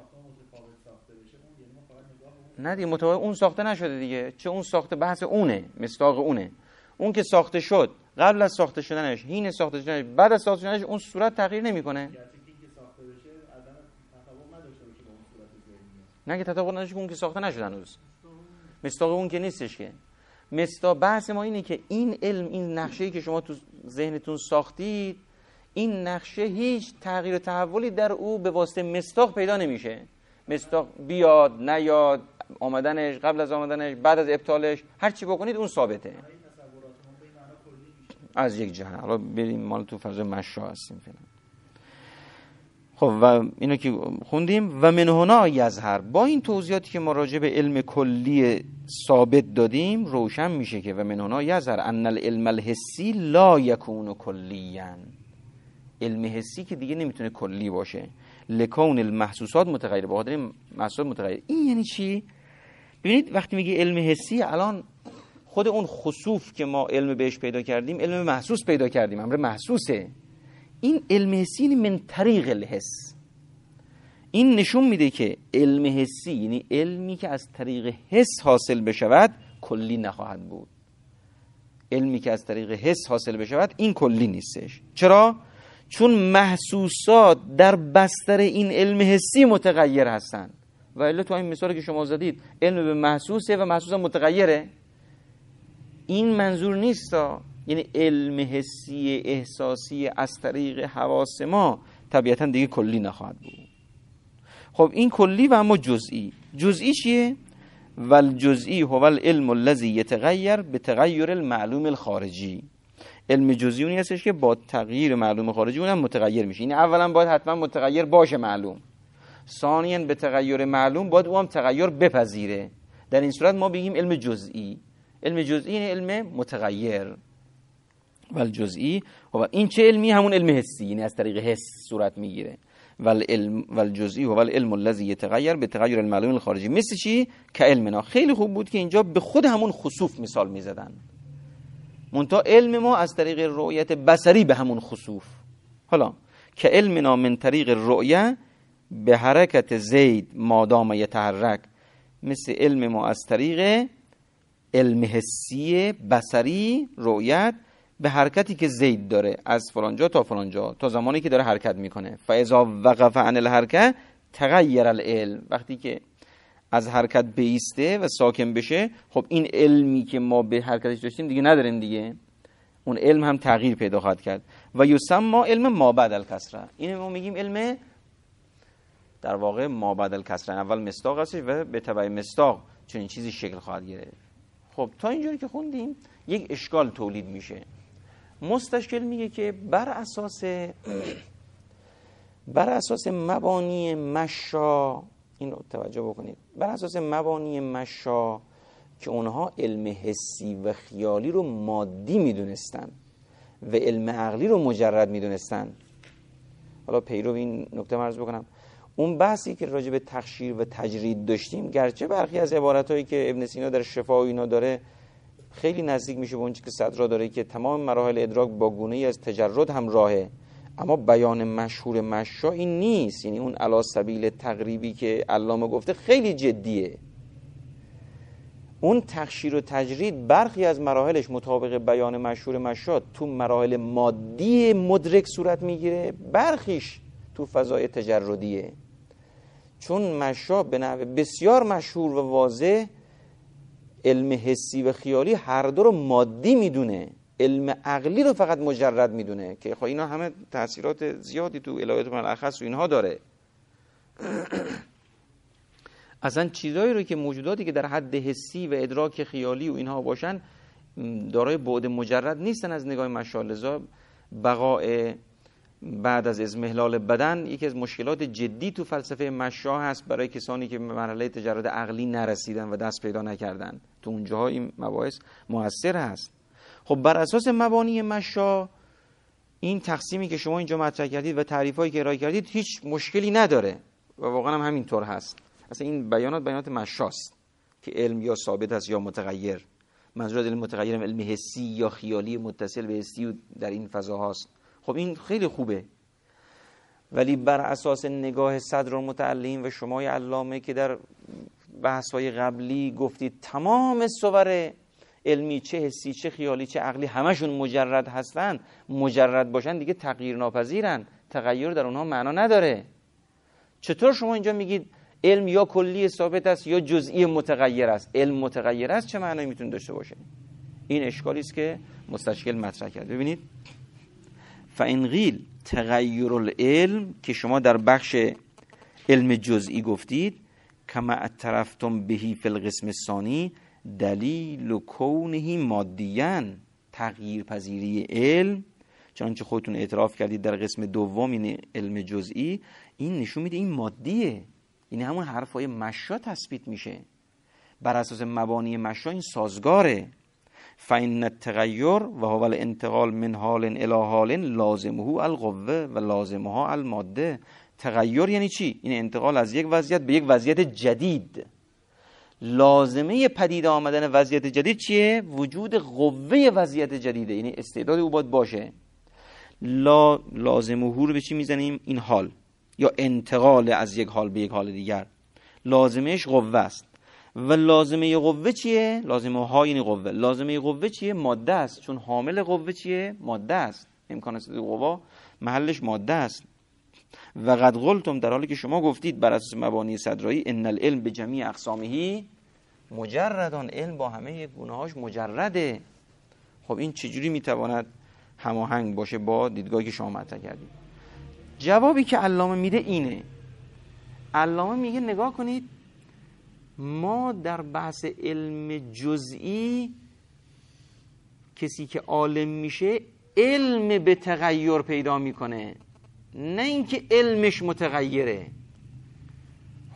نه دیگه متوجه اون ساخته نشده دیگه، چه اون ساخته بحث اونه، مصداق اونه. اون که ساخته شد قبل از ساخته شدنش، حین ساخته شدنش، بعد از ساخته شدنش، اون صورت تغییر نمیکنه. نه که تطابق نداشته که اون که ساخته نشده هنوز، مصداق اون که نیستش که. مصداق بحث ما اینه که این علم، این نقشه‌ای که شما تو ذهنتون ساختید، این نقشه هیچ تغییر و تحولی در او به واسطه مصداق پیدا نمیشه. مصداق بیاد نیاد، آمدنش، قبل از آمدنش، بعد از ابطالش، هر چی بکنید اون ثابته از یک جهت. حالا بریم مال تو فضای مشا هستیم فعلا. خب و اینو که خوندیم و من هنا یظهر، با این توضیحاتی که ما راجع به علم کلی ثابت دادیم روشن میشه که و من هنا یظهر ان العلم الحسی لا یکون کلیا، علم حسی که دیگه نمیتونه کلی باشه، لکون المحسوسات متغیره، با خاطر محسوسات متغیره. این یعنی چی؟ ببینید وقتی میگه علم حسی، الان خود اون خسوف که ما علم بهش پیدا کردیم علم محسوس پیدا کردیم، امر محسوسه. این علم حسی من طریق الحس، این نشون میده که علم حسی یعنی علمی که از طریق حس حاصل بشود کلی نخواهد بود. علمی که از طریق حس حاصل بشود این کلی نیستش. چرا؟ چون محسوسات در بستر این علم حسی متغیر هستند. و الا تو این مثالی که شما زدید علم به محسوسه و محسوس هم متغیره، این منظور نیست. یعنی علم حسی احساسی از طریق حواس ما طبیعتا دیگه کلی نخواهد بود. خب این کلی و اما جزئی. جزئی چیه؟ والجزئی هو العلم الذی یتغیر بتغیر المعلوم الخارجی. علم جزئی اونی هستش که با تغییر معلوم خارجی اونم متغیر میشه. یعنی اولا باید حتما متغیر باشه معلوم، ثانیاً به تغییر معلوم باید او هم تغییر بپذیره. در این صورت ما بگیم علم جزئی. علم جزئی یعنی علم متغیر. ول جزئی و این چه علمی؟ همون علم حسی، یعنی از طریق حس صورت میگیره. ول علم ول جزئی و ول علم الذی یتغیر به تغیر المعلوم الخارجی. مثل چی؟ که علمنا. خیلی خوب بود که اینجا به خود همون خسوف مثال میزدن. منتها علم ما از طریق رؤیت بصری به همون خسوف. حالا که علمنا من طریق رؤیه به حرکت زید مادام یتحرک، مثل علم ما از طریق علم حسی بصری رؤیت به حرکتی که زید داره از فلانجا تا فلانجا تا زمانی که داره حرکت میکنه. فاذا وقف عن الحرکه تغیر العلم. وقتی که از حرکت بیسته و ساکن بشه، خب این علمی که ما به حرکتش داشتیم دیگه نداریم دیگه، اون علم هم تغییر پیدا خواهد کرد. و یسمى علم ما بعد الکسره. این ما میگیم علم در واقع ما بعد الکسره. اول مصداق هستش و به تبع مصداق چنین چیزی شکل خواهد گرفت. خب تا اینجوری که خوندیم یک اشکال تولید میشه. مستشکل میگه که بر اساس بر اساس مبانی مشا، این رو توجه بکنید، بر اساس مبانی مشا که اونها علم حسی و خیالی رو مادی میدونستن و علم عقلی رو مجرد میدونستن. حالا پیرو این نکته عرض بکنم، اون بحثی که راجع به تخشیر و تجرید داشتیم، گرچه برخی از عبارتایی که ابن سینا در شفا و اینا داره خیلی نزدیک میشه به اون چیزی که صدرا داره که تمام مراحل ادراک با گونه‌ای از تجرد همراهه، اما بیان مشهور مشا این نیست. یعنی اون علی سبیل تقریبی که علامه گفته خیلی جدیه. اون تخشیر و تجرید برخی از مراحلش مطابق بیان مشهور مشا تو مراحل مادی مدرک صورت میگیره، برخیش تو فضای تجردیه. چون مشا به نحو بسیار مشهور و واضح علم حسی و خیالی هر دو رو مادی میدونه، علم عقلی رو فقط مجرد میدونه که خب اینا همه تاثیرات زیادی تو الهیات ملخص و اینها داره. اصلا چیزایی رو که موجوداتی که در حد حسی و ادراک خیالی و اینها باشن دارای بعد مجرد نیستن از نگاه مشا. لذا بقاء بعد از اضمحلال بدن یکی از مشکلات جدی تو فلسفه مشا هست برای کسانی که به مرحله تجرد عقلی نرسیدن و دست پیدا نکردن. تو اونجاها این مباحث موثر هست. خب بر اساس مبانی مشا این تقسیمی که شما اینجا مطرح کردید و تعریفایی که ارائه کردید هیچ مشکلی نداره و واقعا هم همینطور هست. اصلا این بیانات بیانات مشاست که علم یا ثابت است یا متغیر. منظور از علم متغیر علم حسی یا خیالی متصل به حسی و در این فضا هاست. خب این خیلی خوبه، ولی بر اساس نگاه صدرالمتعلم و شمای علامه که در بحث‌های قبلی گفتید تمام صور علمی چه حسی چه خیالی چه عقلی همشون مجرد هستن، مجرد باشن دیگه تغییر ناپذیرن، تغییر در اونها معنا نداره. چطور شما اینجا میگید علم یا کلی ثابت است یا جزئی متغیر است؟ علم متغیر است چه معنی میتونه داشته باشه؟ این اشکالی است که مستشکل مطرح کرد. ببینید فإن قیل تغییر العلم که شما در بخش علم جزئی گفتید کما اعترفتم بهی فی القسم الثانی دلیل کونه مادیاً، تغییر پذیری علم چنانچه خودتون اعتراف کردید در قسم دوم این علم جزئی، این نشون میده این مادیه. این همون حرفای مشا تثبیت میشه بر اساس مبانی مشا، این سازگاره. فإن التغیر و هو الانتقال من حال الی حال لازمه القوه و لازمها الماده. تغییر یعنی چی؟ این انتقال از یک وضعیت به یک وضعیت جدید. لازمه پدید آمدن وضعیت جدید چیه؟ وجود قوه وضعیت جدیده، یعنی استعداد او باید باشه. لا لازمه رو به چی میزنیم؟ این حال یا انتقال از یک حال به یک حال دیگر، لازمش قوه است. و لازمه قوه چیه؟ لازمه ها یعنی قوه. لازمه قوه چیه؟ ماده است، چون حامل قوه چیه؟ ماده است. امکان است قوا محلش ماده است. و قد قلتم، در حالی که شما گفتید بر اساس مبانی صدرایی ان العلم به جمیع اقسامه مجردان، علم با همه گونه‌هاش مجرده. خب این چجوری میتواند هماهنگ باشه با دیدگاهی که شما مطرح کردید؟ جوابی که علامه میده اینه. علامه میگه نگاه کنید، ما در بحث علم جزئی کسی که عالم میشه علم به تغییر پیدا میکنه، نه اینکه علمش متغیره.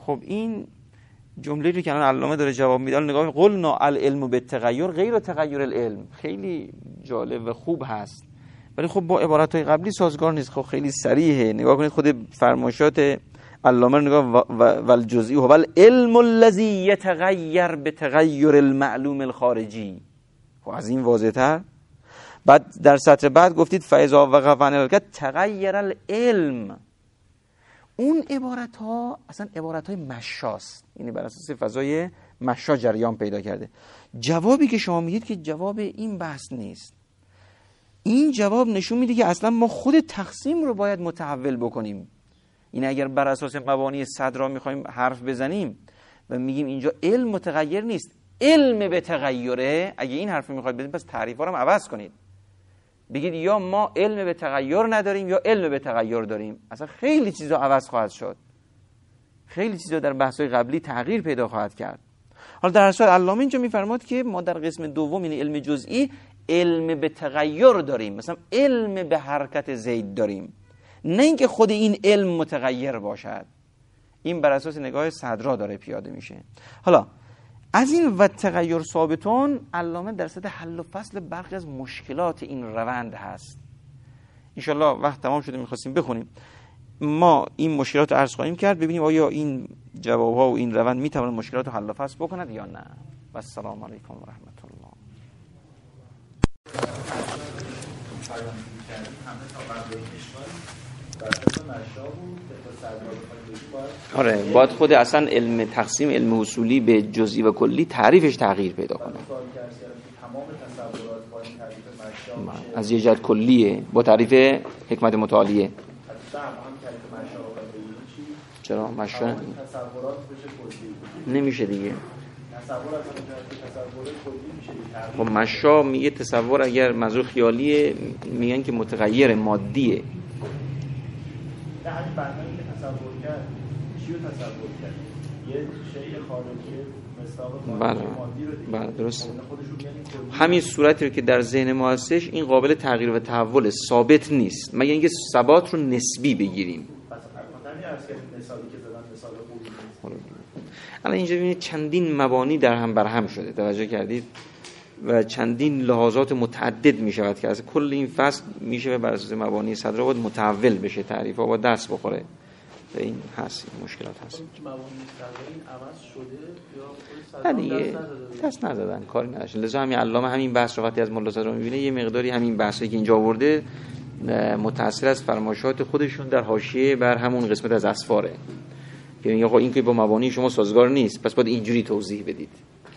خب این جمله رو که الان علامه داره جواب میده، نگاه قلنا العلم بالتغیر غیر تغیر العلم، خیلی جالب و خوب هست، ولی خب با عبارت‌های قبلی سازگار نیست. خب خیلی صریحه. نگاه کنید خود فرمایشات علامه نگاه و الجزئی هو العلم الذی یتغیر بتغیر المعلوم الخارجی. خب از این واضح‌تر. بعد در سطر بعد گفتید فاذا وقف عن الحرکت تغیر العلم. اون عبارت ها اصلا عبارت های مشاست، یعنی بر اساس فضای مشا جریان پیدا کرده. جوابی که شما میدید که جواب این بحث نیست. این جواب نشون میده که اصلا ما خود تقسیم رو باید متحول بکنیم. این اگر بر اساس مبانی صدر را میخوایم حرف بزنیم و میگیم اینجا علم متغیر نیست، علم به تغیره، اگه این حرف رو میخواید بزنید پس تعریف ها رو هم عوض کنید. بگید یا ما علم به تغییر نداریم یا علم به تغییر داریم. اصلا خیلی چیزا عوض خواهد شد، خیلی چیزا در بحث‌های قبلی تغییر پیدا خواهد کرد. حالا در اصل علامه اینجا میفرماد که ما در قسم دوم، یعنی علم جزئی، علم به تغییر داریم، مثلا علم به حرکت زید داریم، نه اینکه خود این علم متغیر باشد. این بر اساس نگاه صدرا داره پیاده میشه. حالا از این و تغییر ثابتون، علامه در سطح حل و فصل برخی از مشکلات این روند هست. انشالله وقت تمام شده میخواستیم بخونیم. ما این مشکلات رو عرض خواهیم کرد، ببینیم آیا این جوابها و این روند میتواند مشکلات رو حل و فصل بکند یا نه. و السلام علیکم و رحمت الله. آره باید خود اصلا علم تقسیم، علم اصولی به جزئی و کلی، تعریفش تغییر پیدا کنه. از یه جهت کلیه با تعریف حکمت متعالیه. چرا مشا نمیشه دیگه؟ خب مشا میگه تصور اگر منظور خیالیه، میگن که متغیر مادیه. نه همین برنامه‌ای که تصور کرد چی رو تصور کرد؟ یه شیء خارجی مستاق مادی رو دیگه. بله درست. همین صورتی رو که در ذهن ما هستش این قابل تغییر و تحول، ثابت نیست، مگر اینکه ثبات رو نسبی بگیریم. پس همین است که مثالی که زدن مثال خوبی نیست. الان اینجا ببینید چندین مبانی در هم بر هم شده، توجه کردید؟ و چندین لحاظات متعدد می شود که از کل این فصل می شود بر اساس مبانی صدر باید متحول بشه، تعریف ها باید دست بخوره. و این هست، این مشکلات هست. مبانی صدر این عوض شده یا نه دیگه دست ندادن، کاری نداشتن. لذا همین علامه همین بحث رو وقتی از ملا صدر میبینه یه مقداری همین بحثی که اینجا آورده متأثر از فرمایشات خودشون در حاشیه بر همون قسمت از اسفاره که میگه آقا این که با مبانی شما سازگار نیست، پس باید اینجوری توضیح بدید.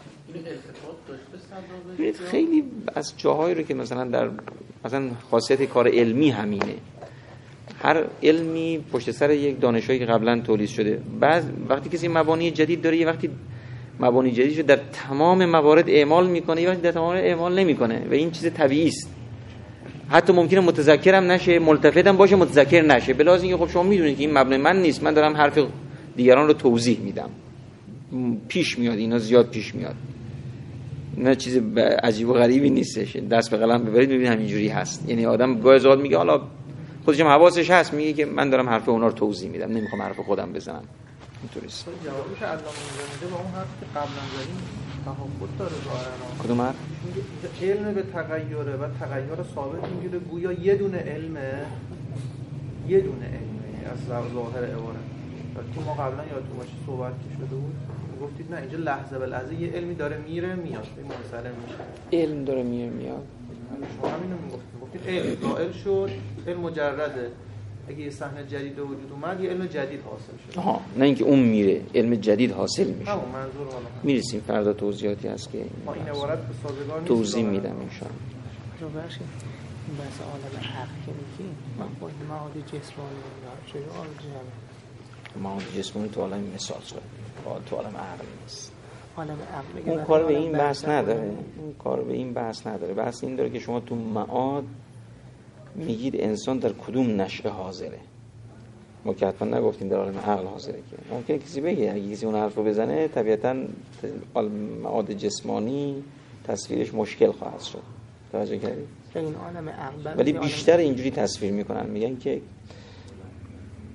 خیلی از جاهایی رو که مثلا در مثلا خاصیت کار علمی همینه، هر علمی پشت سر یک دانشایی که قبلا تولید شده، بعد وقتی کسی مبانی جدید داره، یه وقتی مبانی جدیدشو در تمام موارد اعمال میکنه، یه وقتی در تمام اعمال نمیکنه و این چیز طبیعی است. حتی ممکنه متذکرم نشه، ملتفتم باشه متذکر نشه، به لحاظ اینکه خب شما میدونید که این مبنای من نیست، من دارم حرف دیگران رو توضیح میدم. پیش میاد، اینا زیاد پیش میاد، نه چیز عجیب و غریبی نیستش. دست به قلم ببرید ببینید همینجوری هست. یعنی آدم گاهی اوقات میگه حالا خودش هم حواسش هست، میگه که من دارم حرف اونا رو توضیح میدم، نمیخوام حرف خودم بزنم. اینطوری است. جوابی که علامه میده با اون حرفی که قبلا زدیم تفاوت داره ظاهرا. کدوم حرف؟ علم به تغییره و تغییر ثابت میگه گویا یه دونه علمه، یه دونه علمه از ظاهر عبارت. که ما قبلا یادتون باشه صحبت شده بود، گفتید نه اینجا لحظه به لحظه یه علمی داره میره میاد، این مسئله میشه. علم داره میره میاد. شما همینو میگفتید، گفتید علم قائل شد، علم مجرده. اگه یه صحنه جدید به وجود اومد، یه علم جدید حاصل شد. آها، نه اینکه اون میره، علم جدید حاصل میشه. همون منظور حالا. میرسیم فردا توضیحاتی هست که ما این عبارت به سازگار نیست. توضیح میدم ان شاء الله. رو برشه این بحث عالم حق که میگی با معاد جسمانی چه عالم جسمانی معاد جسمانی تو عالم مثال شد، تو عالم عقل نیست. عالم عقل اون کار به این بحث نداره، اون کار به این بحث نداره. بحث این داره که شما تو معاد میگید انسان در کدوم نشأه حاضره. ما که حتما نگفتیم در عالم عقل حاضره، که ممکنه کسی بگه، اگه کسی اون حرف رو بزنه طبیعتاً معاد جسمانی تصویرش مشکل خواهد شد. توجه کردید؟ این عالم عقل ولی بیشتر اینجوری تصویر میکنن، میگن که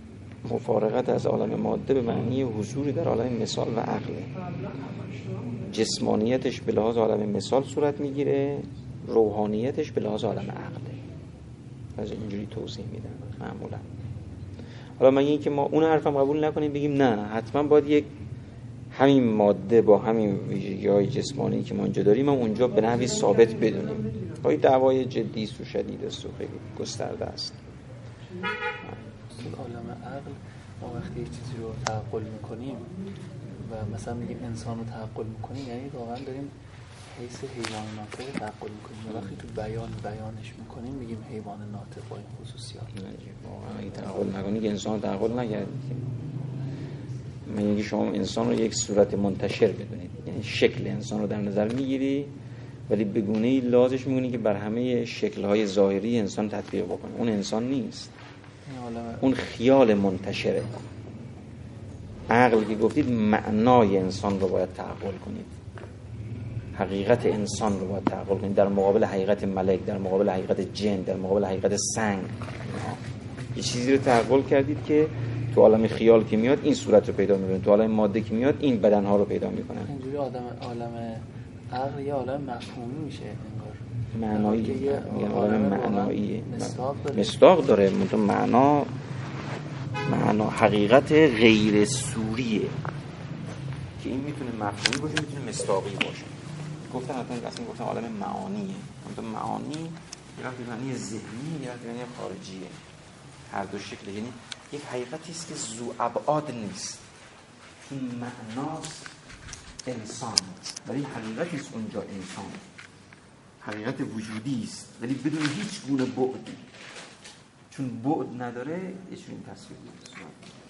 مفارقت از عالم ماده به معنی حضوری در عالم مثال و عقله. جسمانیتش به لحاظ عالم مثال صورت میگیره، روحانیتش به لحاظ عالم عقله. از اینجوری توضیح میدن معمولا. حالا مگه این که ما اون حرفم قبول نکنیم بگیم نه حتما باید یک همین ماده با همین ویژگی‌های جسمانی که ما اینجا داریم هم اونجا به نحوی ثابت بدونیم. این دعوای جدی است و شدید است و خیلی گسترده است. تو عالم عقل ما وقتی یک چیزی رو تعقل میکنیم و مثلا میگیم انسان رو تعقل میکنیم، یعنی واقعا داریم حیث حیوان ناطق تعقل میکنیم. و وقتی تو بیان بیانش میکنیم میگیم حیوان ناطق با این خصوصیات. واقعا این تعقل نکنی که انسان رو تعقل نکردید. من میگم شما انسان رو یک صورت منتشر بدونید، یعنی شکل انسان رو در نظر میگیری ولی به گونه‌ای لازمش می‌کنی که بر همه شکل‌های ظاهری انسان تطبیق بکنه. اون انسان نیست، اون خیال منتشره. عقل که گفتید معنای انسان رو باید تعقل کنید، حقیقت انسان رو باید تعقل کنید در مقابل حقیقت ملک، در مقابل حقیقت جن، در مقابل حقیقت سنگ. یه چیزی رو تعقل کردید که تو عالم خیال که میاد این صورت رو پیدا میکنه، تو عالم ماده که میاد این بدنها رو پیدا میکنه. اینجوری آدم عالم عقل یه عالم مفهومی میشه انگار، معنایی، میگن عالم معناییه، مصداق, مصداق داره. منتها معنا معنا حقیقت غیر صوریه که این میتونه مفهومی باشه، میتونه مصداقی باشه. گفتن حتما اصلا گفتن عالم معانیه، منتها معانی یا به معنی ذهنی یا به معنی خارجیه، هر دو شکل. یعنی یک حقیقتی است که ذو ابعاد نیست، چون معناست انسان ولی حقیقتی است اونجا انسان، حقیقت وجودی است ولی بدون هیچ گونه بعدی، چون بعد نداره یه چنین تصویری است.